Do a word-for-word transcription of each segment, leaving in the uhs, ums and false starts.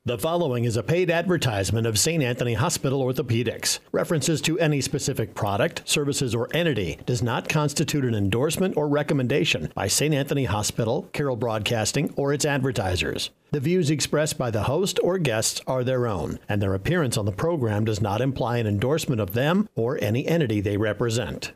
The following is a paid advertisement of Saint Anthony Hospital Orthopedics. References to any specific product, services, or entity does not constitute an endorsement or recommendation by Saint Anthony Hospital, Carroll Broadcasting, or its advertisers. The views expressed by the host or guests are their own, and their appearance on the program does not imply an endorsement of them or any entity they represent.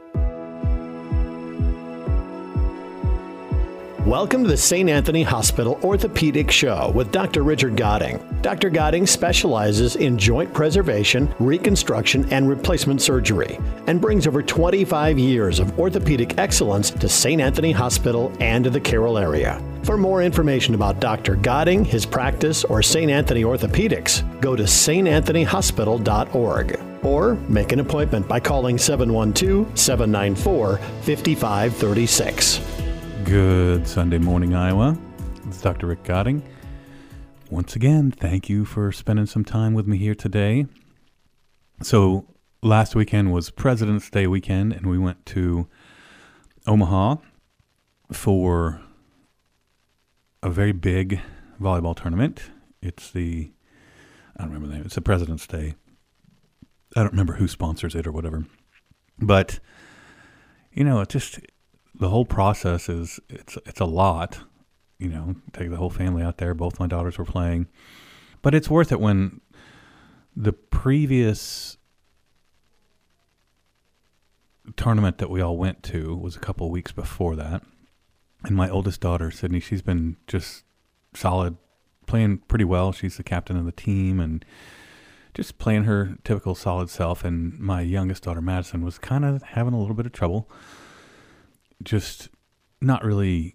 Welcome to the Saint Anthony Hospital Orthopedic Show with Doctor Richard Goding. Doctor Goding specializes in joint preservation, reconstruction, and replacement surgery, and brings over twenty-five years of orthopedic excellence to Saint Anthony Hospital and to the Carroll area. For more information about Doctor Goding, his practice, or Saint Anthony Orthopedics, go to s t anthony hospital dot org or make an appointment by calling seven one two, seven nine four, five five three six. Good Sunday morning, Iowa. It's Doctor Rick Goding. Once again, thank you for spending some time with me here today. So last weekend was President's Day weekend, and we went to Omaha for a very big volleyball tournament. It's the, I don't remember the name, it's the President's Day. I don't remember who sponsors it or whatever. But, you know, it just... the whole process is, it's it's a lot, you know, take the whole family out there. Both my daughters were playing. But it's worth it when the previous tournament that we all went to was a couple of weeks before that. And my oldest daughter, Sydney, she's been just solid, playing pretty well. She's the captain of the team and just playing her typical solid self. And my youngest daughter, Madison, was kind of having a little bit of trouble. Just not really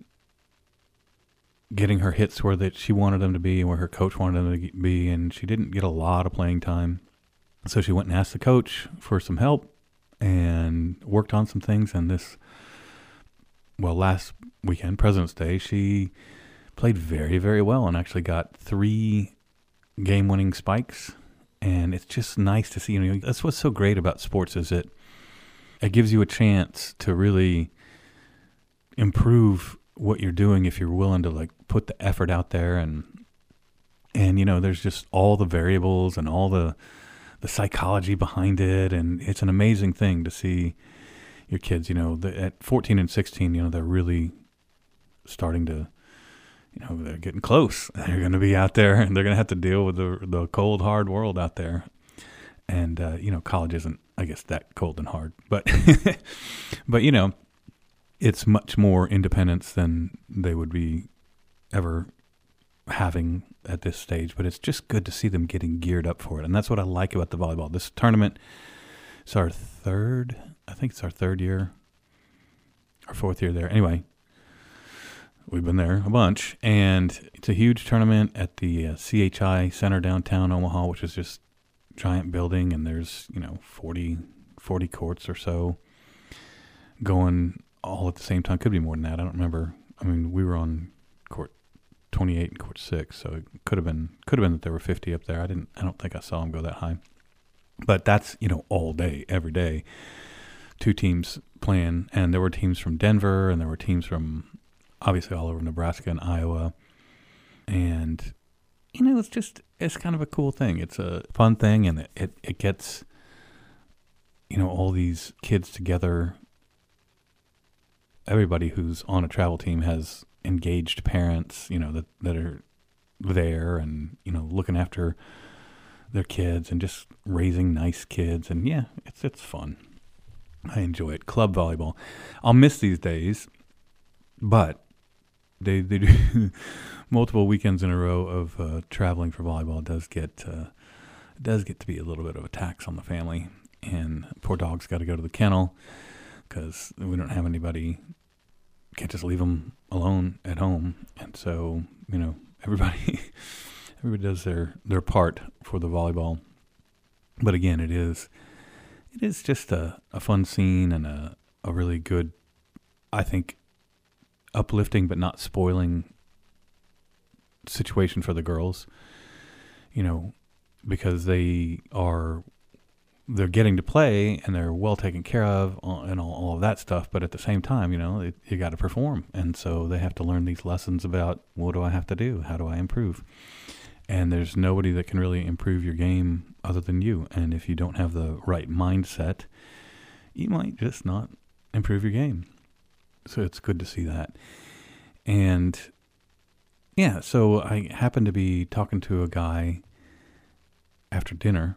getting her hits where that she wanted them to be and where her coach wanted them to be, and she didn't get a lot of playing time. So she went and asked the coach for some help and worked on some things. And this, well, last weekend, President's Day, she played very, very well and actually got three game-winning spikes. And it's just nice to see. You know, that's what's so great about sports, is it it gives you a chance to really improve what you're doing if you're willing to like put the effort out there. And and you know, there's just all the variables and all the the psychology behind it, and it's an amazing thing to see your kids, you know, the, at fourteen and sixteen, you know, they're really starting to, you know, they're getting close. They're going to be out there and they're going to have to deal with the the cold, hard world out there. And uh, you know, college isn't, I guess, that cold and hard, but but you know, it's much more independence than they would be ever having at this stage. But it's just good to see them getting geared up for it. And that's what I like about the volleyball. This tournament is our third, I think it's our third year, our fourth year there. Anyway, we've been there a bunch. And it's a huge tournament at the uh, C H I Center downtown Omaha, which is just a giant building. And there's, you know, forty, forty courts or so going all at the same time. Could be more than that. I don't remember. I mean, we were on court twenty-eight and court six, so it could have been could have been that there were fifty up there. I didn't. I don't think I saw them go that high. But that's, you know, all day, every day, two teams playing, and there were teams from Denver, and there were teams from obviously all over Nebraska and Iowa, and you know, it's just it's kind of a cool thing. It's a fun thing, and it it, it gets, you know, all these kids together. Everybody who's on a travel team has engaged parents, you know, that, that are there and, you know, looking after their kids and just raising nice kids. And yeah, it's, it's fun. I enjoy it. Club volleyball. I'll miss these days, but they, they do multiple weekends in a row of uh, traveling for volleyball. It does get, uh, it does get to be a little bit of a tax on the family, and poor dog's got to go to the kennel, because we don't have anybody, can't just leave them alone at home. And so, you know, everybody everybody does their, their part for the volleyball. But again, it is it is just a, a fun scene and a, a really good, I think, uplifting but not spoiling situation for the girls, you know, because they are they're getting to play and they're well taken care of and all, all of that stuff. But at the same time, you know, it, you got to perform. And so they have to learn these lessons about, what do I have to do? How do I improve? And there's nobody that can really improve your game other than you. And if you don't have the right mindset, you might just not improve your game. So it's good to see that. And yeah, so I happened to be talking to a guy after dinner,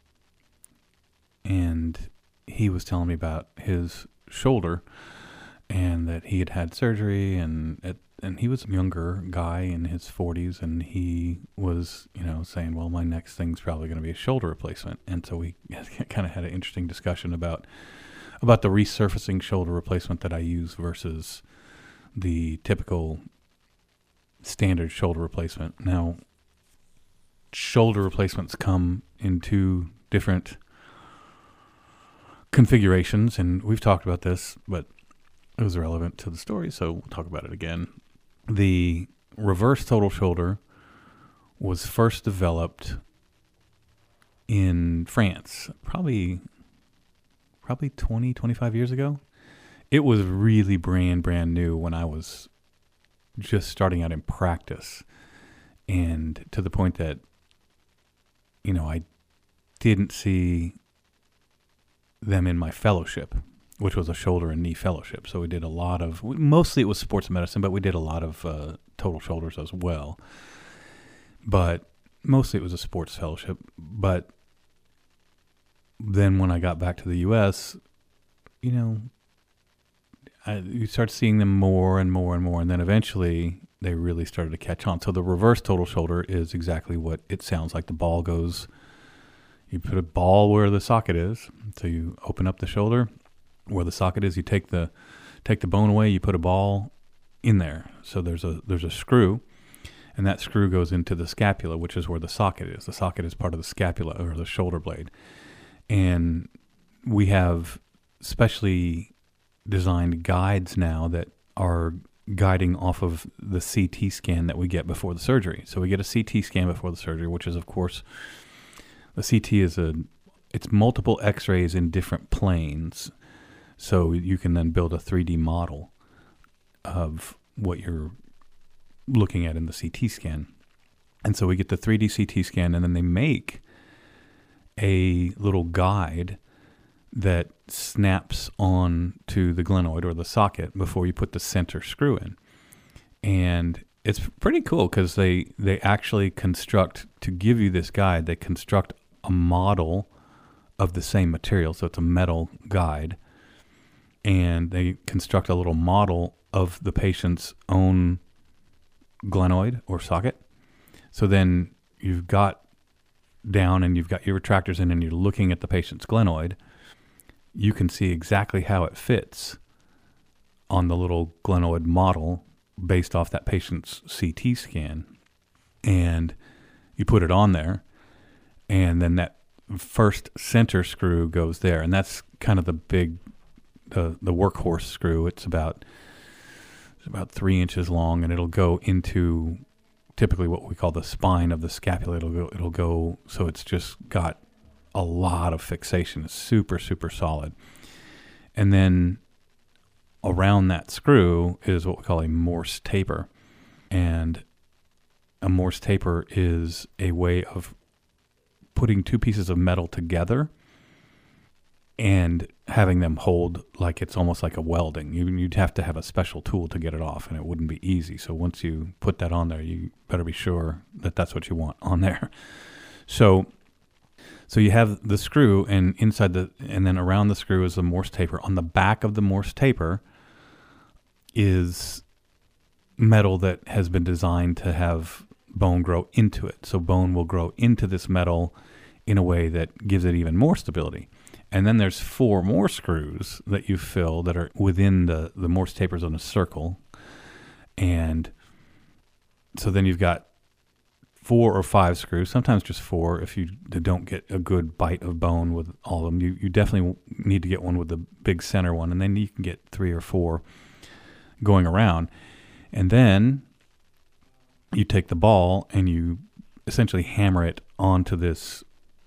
and he was telling me about his shoulder and that he had had surgery, and it, and he was a younger guy in his forties, and he was, you know, saying, well, my next thing's probably going to be a shoulder replacement. And so we kind of had an interesting discussion about about the resurfacing shoulder replacement that I use versus the typical standard shoulder replacement. Now, shoulder replacements come in two different configurations, and we've talked about this, but it was relevant to the story, so we'll talk about it again. The reverse total shoulder was first developed in France, probably probably twenty, twenty-five years ago. It was really brand, brand new when I was just starting out in practice, and to the point that, you know, I didn't see them in my fellowship, which was a shoulder and knee fellowship. So we did a lot of, mostly it was sports medicine, but we did a lot of uh, total shoulders as well. But mostly it was a sports fellowship. But then when I got back to the U S, you know, I, you start seeing them more and more and more. And then eventually they really started to catch on. So the reverse total shoulder is exactly what it sounds like. The ball goes, you put a ball where the socket is. So you open up the shoulder where the socket is, you take the take the bone away, you put a ball in there. So there's a there's a screw, and that screw goes into the scapula, which is where the socket is. The socket is part of the scapula or the shoulder blade. And we have specially designed guides now that are guiding off of the C T scan that we get before the surgery. So we get a C T scan before the surgery, which is, of course, the C T is a it's multiple X-rays in different planes. So you can then build a three D model of what you're looking at in the C T scan. And so we get the three D C T scan, and then they make a little guide that snaps on to the glenoid or the socket before you put the center screw in. And it's pretty cool because they, they actually construct, to give you this guide, they construct a model of the same material. So it's a metal guide. And they construct a little model of the patient's own glenoid or socket. So then you've got down and you've got your retractors in and you're looking at the patient's glenoid. You can see exactly how it fits on the little glenoid model based off that patient's C T scan. And you put it on there, and then that first center screw goes there. And that's kind of the big, the, the workhorse screw. It's about, it's about three inches long, and it'll go into typically what we call the spine of the scapula. It'll go, it'll go, so it's just got a lot of fixation. It's super, super solid. And then around that screw is what we call a Morse taper. And a Morse taper is a way of putting two pieces of metal together and having them hold like it's almost like a welding. You, you'd have to have a special tool to get it off, and it wouldn't be easy. So once you put that on there, you better be sure that that's what you want on there. So So you have the screw, and inside the, and then around the screw is the Morse taper. On the back of the Morse taper is metal that has been designed to have bone grow into it. So bone will grow into this metal in a way that gives it even more stability. And then there's four more screws that you fill that are within the, the Morse tapers on a circle. And so then you've got four or five screws, sometimes just four if you don't get a good bite of bone with all of them. You, you definitely need to get one with the big center one, and then you can get three or four going around. And then you take the ball and you essentially hammer it onto this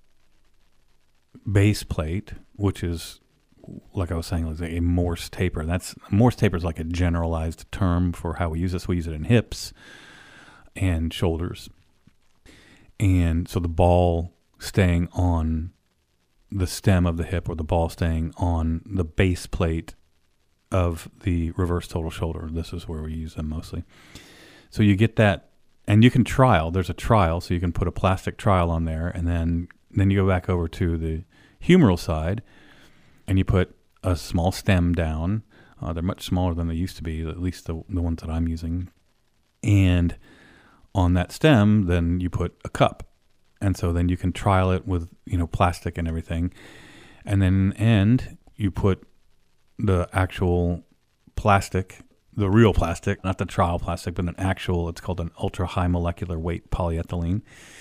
base plate, which is, like I was saying, like a Morse taper. That's Morse taper is like a generalized term for how we use this. We use it in hips and shoulders. And so the ball staying on the stem of the hip or the ball staying on the base plate of the reverse total shoulder. This is where we use them mostly. So you get that, and you can trial. There's a trial, so you can put a plastic trial on there, and then, then you go back over to the humeral side, and you put a small stem down. Uh, they're much smaller than they used to be, at least the, the ones that I'm using. And on that stem, then you put a cup. And so then you can trial it with, you know, plastic and everything. And then in the end, you put the actual plastic, the real plastic, not the trial plastic, but an actual, it's called an ultra high molecular weight polyethylene.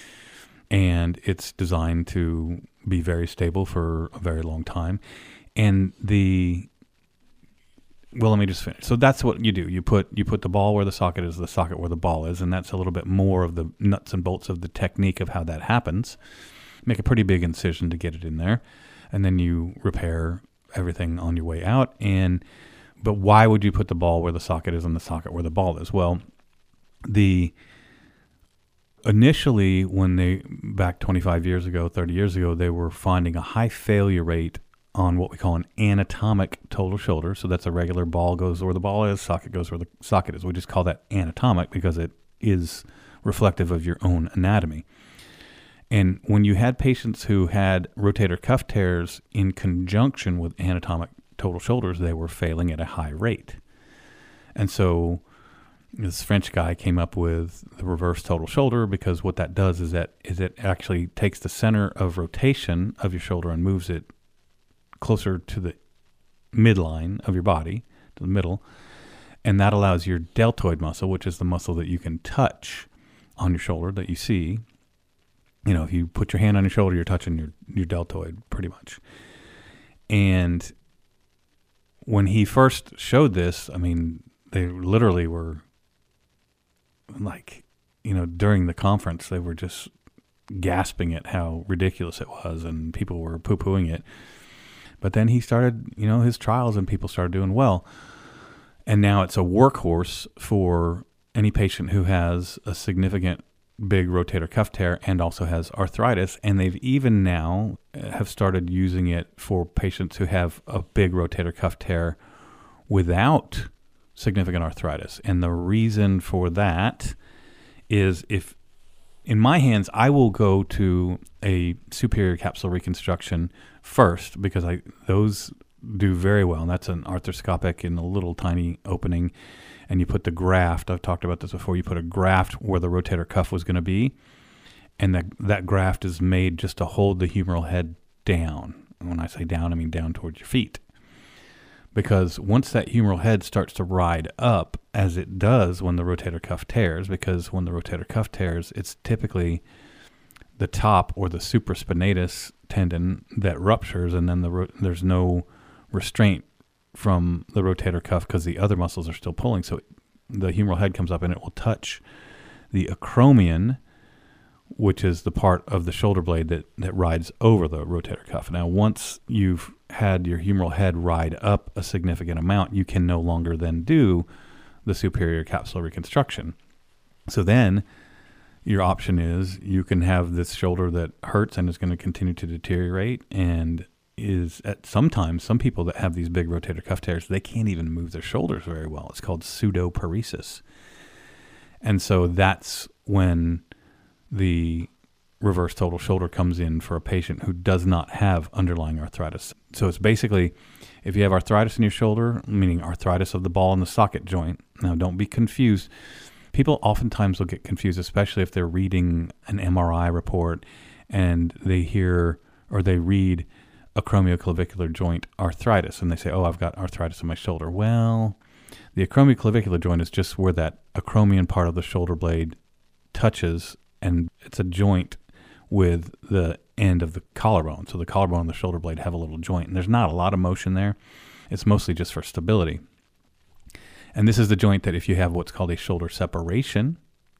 And it's designed to be very stable for a very long time. And the, well, let me just finish. So that's what you do. You put you put the ball where the socket is, the socket where the ball is, and that's a little bit more of the nuts and bolts of the technique of how that happens. Make a pretty big incision to get it in there, and then you repair everything on your way out. And but why would you put the ball where the socket is and the socket where the ball is? Well, the initially when they back twenty-five years ago, thirty years ago, they were finding a high failure rate on what we call an anatomic total shoulder. So that's a regular ball goes where the ball is, socket goes where the socket is. We just call that anatomic because it is reflective of your own anatomy. And when you had patients who had rotator cuff tears in conjunction with anatomic total shoulders, they were failing at a high rate. And so this French guy came up with the reverse total shoulder because what that does is that is it actually takes the center of rotation of your shoulder and moves it closer to the midline of your body, to the middle, and that allows your deltoid muscle, which is the muscle that you can touch on your shoulder that you see. You know, if you put your hand on your shoulder, you're touching your, your deltoid pretty much. And when he first showed this, I mean, they literally were like, you know, during the conference, they were just gasping at how ridiculous it was, and people were poo-pooing it. But then he started, you know, his trials and people started doing well. And now it's a workhorse for any patient who has a significant big rotator cuff tear and also has arthritis. And they've even now have started using it for patients who have a big rotator cuff tear without significant arthritis. And the reason for that is if, in my hands, I will go to a superior capsule reconstruction first because I those do very well. And that's an arthroscopic in a little tiny opening. And you put the graft, I've talked about this before, you put a graft where the rotator cuff was going to be. And that, that graft is made just to hold the humeral head down. And when I say down, I mean down towards your feet. Because once that humeral head starts to ride up, as it does when the rotator cuff tears, because when the rotator cuff tears, it's typically the top or the supraspinatus tendon that ruptures, and then the ro- there's no restraint from the rotator cuff because the other muscles are still pulling. So the humeral head comes up and it will touch the acromion, which is the part of the shoulder blade that, that rides over the rotator cuff. Now, once you've had your humeral head ride up a significant amount, you can no longer then do the superior capsular reconstruction. So then your option is you can have this shoulder that hurts and is going to continue to deteriorate and is at sometimes some people that have these big rotator cuff tears, they can't even move their shoulders very well. It's called pseudoparesis. And so that's when the reverse total shoulder comes in for a patient who does not have underlying arthritis. So it's basically, if you have arthritis in your shoulder, meaning arthritis of the ball and the socket joint, now don't be confused. People oftentimes will get confused, especially if they're reading an M R I report and they hear or they read acromioclavicular joint arthritis and they say, oh, I've got arthritis in my shoulder. Well, the acromioclavicular joint is just where that acromion part of the shoulder blade touches, and it's a joint with the end of the collarbone. So the collarbone and the shoulder blade have a little joint, and there's not a lot of motion there. It's mostly just for stability. And this is the joint that if you have what's called a shoulder separation,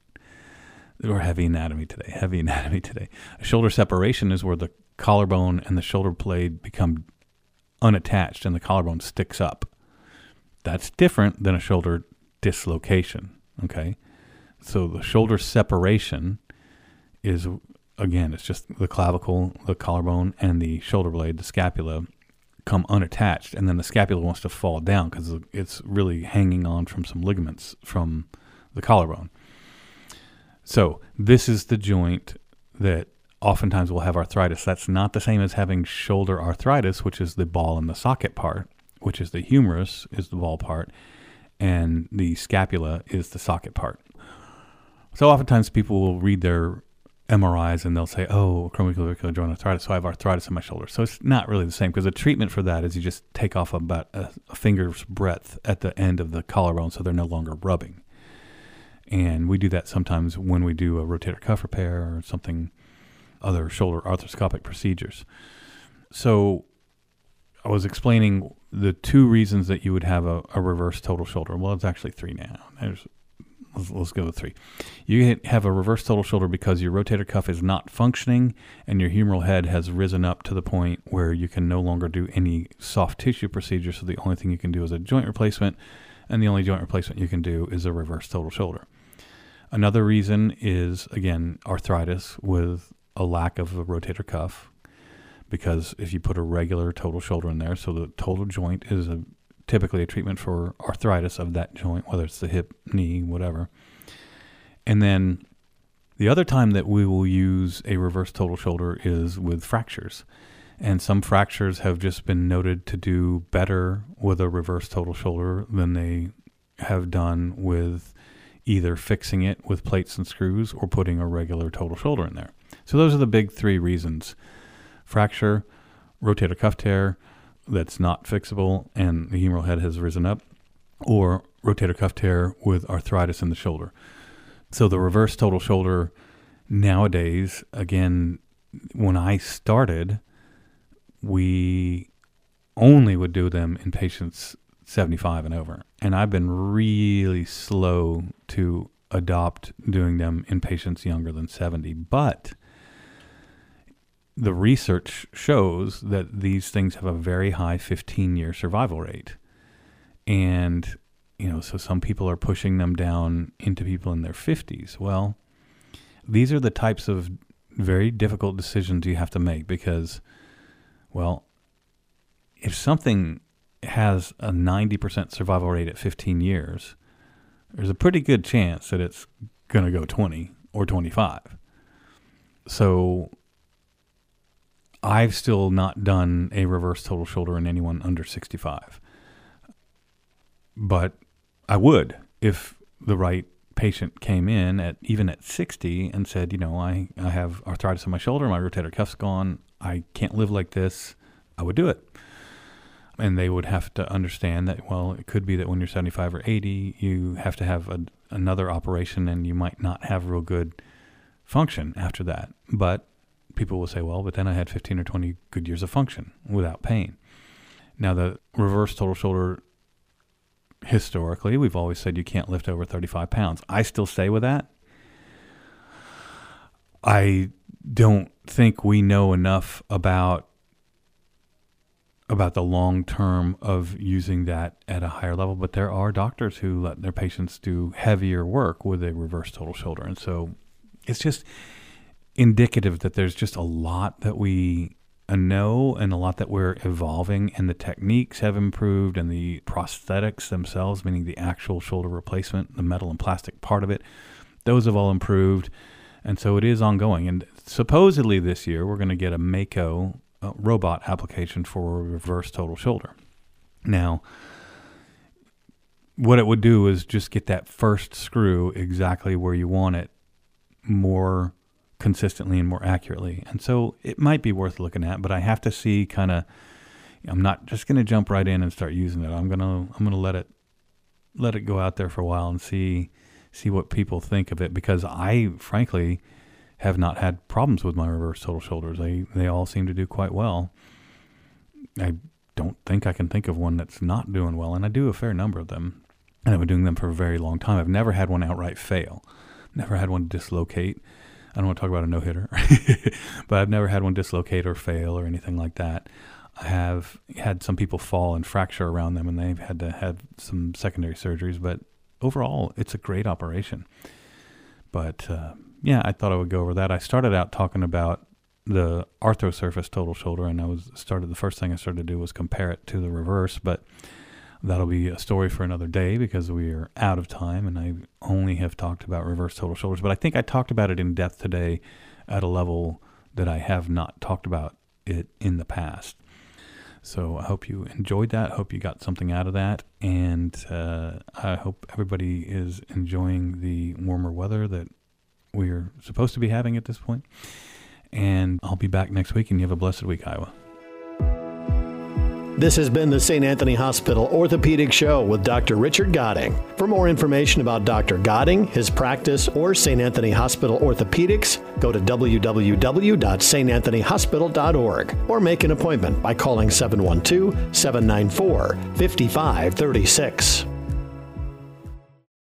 or heavy anatomy today, heavy anatomy today. A shoulder separation is where the collarbone and the shoulder blade become unattached and the collarbone sticks up. That's different than a shoulder dislocation, okay? So the shoulder separation is, again, it's just the clavicle, the collarbone, and the shoulder blade, the scapula, come unattached, and then the scapula wants to fall down because it's really hanging on from some ligaments from the collarbone. So this is the joint that oftentimes will have arthritis. That's not the same as having shoulder arthritis, which is the ball and the socket part, which is the humerus is the ball part, and the scapula is the socket part. So oftentimes people will read their M R Is and they'll say, oh, acromioclavicular joint arthritis, so I have arthritis in my shoulder. So it's not really the same, because the treatment for that is you just take off about a, a finger's breadth at the end of the collarbone so they're no longer rubbing. And we do that sometimes when we do a rotator cuff repair or something, other shoulder arthroscopic procedures. So I was explaining the two reasons that you would have a, a reverse total shoulder. Well, it's actually three now. There's, let's, let's go with three. You have a reverse total shoulder because your rotator cuff is not functioning and your humeral head has risen up to the point where you can no longer do any soft tissue procedure. So the only thing you can do is a joint replacement, and the only joint replacement you can do is a reverse total shoulder. Another reason is, again, arthritis with a lack of a rotator cuff, because if you put a regular total shoulder in there, so the total joint is a, typically a treatment for arthritis of that joint, whether it's the hip, knee, whatever. And then the other time that we will use a reverse total shoulder is with fractures. And some fractures have just been noted to do better with a reverse total shoulder than they have done with either fixing it with plates and screws or putting a regular total shoulder in there. So those are the big three reasons: fracture, rotator cuff tear that's not fixable and the humeral head has risen up, or rotator cuff tear with arthritis in the shoulder. So the reverse total shoulder nowadays, again, when I started, we only would do them in patients seventy-five and over. And I've been really slow to adopt doing them in patients younger than seventy. But the research shows that these things have a very high fifteen-year survival rate. And, you know, so some people are pushing them down into people in their fifties. Well, these are the types of very difficult decisions you have to make because, well, if something has a ninety percent survival rate at fifteen years, there's a pretty good chance that it's going to go twenty or twenty-five. So I've still not done a reverse total shoulder in anyone under sixty-five. But I would if the right patient came in at even at sixty and said, you know, I, I have arthritis in my shoulder, my rotator cuff's gone, I can't live like this, I would do it. And they would have to understand that, well, it could be that when you're seventy-five or eighty, you have to have a, another operation and you might not have real good function after that. But people will say, well, but then I had fifteen or twenty good years of function without pain. Now, the reverse total shoulder, historically, we've always said you can't lift over thirty-five pounds. I still stay with that. I don't think we know enough about about the long term of using that at a higher level, but there are doctors who let their patients do heavier work with a reverse total shoulder. And so it's just indicative that there's just a lot that we know and a lot that we're evolving, and the techniques have improved, and the prosthetics themselves, meaning the actual shoulder replacement, the metal and plastic part of it, those have all improved. And so it is ongoing. And supposedly this year we're going to get a Mako uh, robot application for a reverse total shoulder. Now, what it would do is just get that first screw exactly where you want it more consistently and more accurately. And so it might be worth looking at, but I have to see kind of, I'm not just going to jump right in and start using it. I'm going to, I'm going to let it, let it go out there for a while and see, see what people think of it, because I frankly have not had problems with my reverse total shoulders. They, they all seem to do quite well. I don't think I can think of one that's not doing well. And I do a fair number of them, and I've been doing them for a very long time. I've never had one outright fail. Never had one dislocate. I don't want to talk about a no-hitter, but I've never had one dislocate or fail or anything like that. I have had some people fall and fracture around them, and they've had to have some secondary surgeries. But overall, it's a great operation. But uh, yeah, I thought I would go over that. I started out talking about the Arthrosurface total shoulder, and I was started the first thing I started to do was compare it to the reverse, but that'll be a story for another day because we are out of time, and I only have talked about reverse total shoulders. But I think I talked about it in depth today at a level that I have not talked about it in the past. So I hope you enjoyed that. I hope you got something out of that. And uh, I hope everybody is enjoying the warmer weather that we're supposed to be having at this point. And I'll be back next week, and you have a blessed week, Iowa. This has been the Saint Anthony Hospital Orthopedic Show with Doctor Richard Goding. For more information about Doctor Goding, his practice, or Saint Anthony Hospital Orthopedics, go to w w w dot s t anthony hospital dot org or make an appointment by calling seven one two, seven nine four, five five three six.